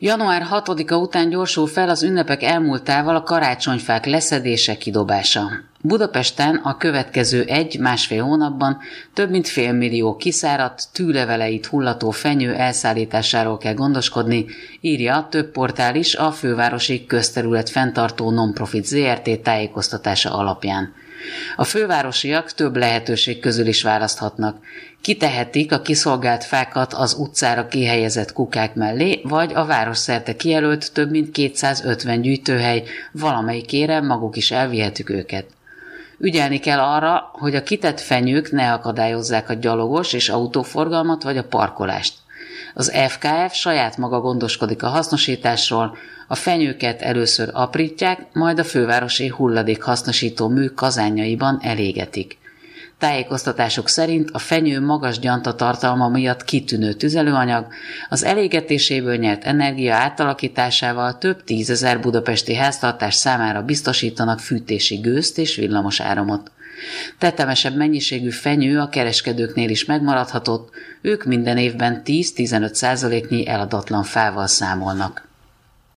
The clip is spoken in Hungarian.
Január 6-a után gyorsul fel az ünnepek elmúltával a karácsonyfák leszedése, kidobása. Budapesten a következő 1-1,5 hónapban több mint 500 000 kiszáradt, tűleveleit hullató fenyő elszállításáról kell gondoskodni, írja több portál is a fővárosi közterület fenntartó non-profit ZRT tájékoztatása alapján. A fővárosiak több lehetőség közül is választhatnak. Kitehetik a kiszolgált fákat az utcára kihelyezett kukák mellé, vagy a városszerte kijelölt több mint 250 gyűjtőhely valamelyikére maguk is elvihetük őket. Ügyelni kell arra, hogy a kitett fenyők ne akadályozzák a gyalogos és autóforgalmat vagy a parkolást. Az FKF saját maga gondoskodik a hasznosításról, a fenyőket először aprítják, majd a fővárosi hulladékhasznosító mű kazánjaiban elégetik. Tájékoztatások szerint a fenyő magas gyantatartalma miatt kitűnő tüzelőanyag, az elégetéséből nyert energia átalakításával több 10 000 budapesti háztartás számára biztosítanak fűtési gőzt és villamos áramot. Tetemesebb mennyiségű fenyő a kereskedőknél is megmaradhatott, ők minden évben 10-15%-nyi eladatlan fával számolnak.